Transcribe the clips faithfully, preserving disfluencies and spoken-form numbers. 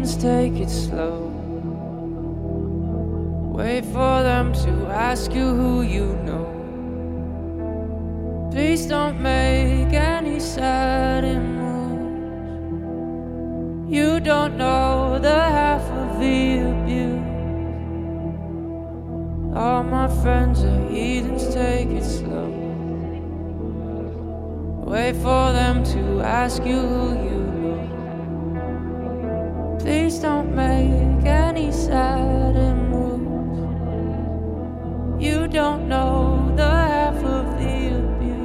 heathens take it slow. Wait for them to ask you who you know. Please don't make any sudden moves. You don't know the half of the abuse. All my friends are heathens, take it slow. Wait for them to ask you who you know. Please don't make any sudden moves. You don't know the half of the abuse.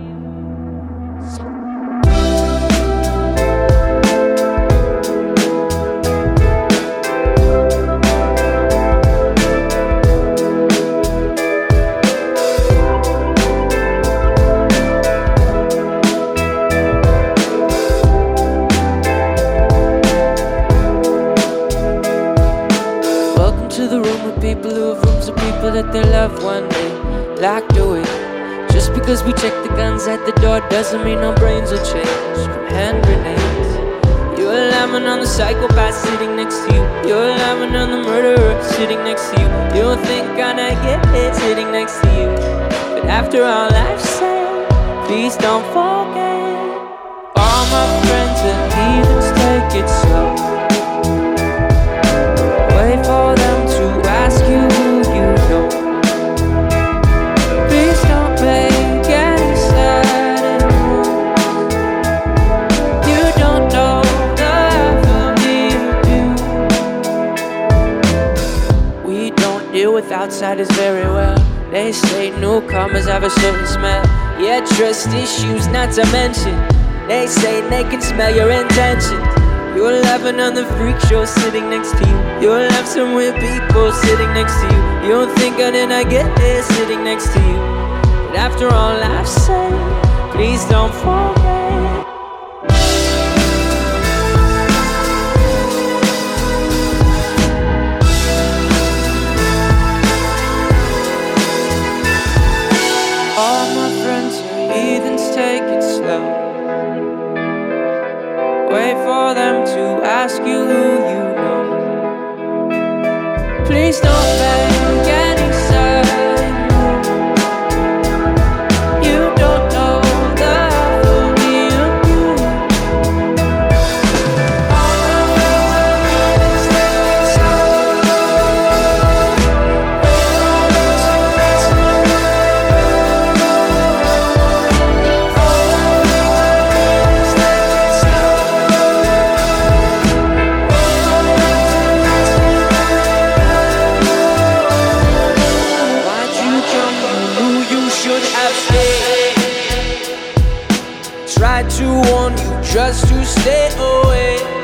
To the room with people who have rooms of people that they love one day locked away. Just because we check the guns at the door doesn't mean our brains will change from hand grenades. You're laughing on the psychopath sitting next to you. You're laughing on the murderer sitting next to you. You don't think I'd get it sitting next to you. But after all I've said, please don't forget. All my friends are heathens, take it slow. Wait for them to ask you who you know. Please don't make any sudden moves. You don't know the half of the abuse. We don't deal with outsiders very well. They say newcomers have a certain smell. Yeah, trust issues not to mention. They say they can smell your intentions. You're laughing on the freak show sitting next to you. You'll have some weird people sitting next to you. You don't think I didn't get there sitting next to you. But after all I've said, please don't forget. All my friends are heathens, take it slow. Wait for them to ask you who you know. Please don't make any sudden moves. You don't know the half of the abuse. All my friends take it slow. Tried to warn you just to stay away.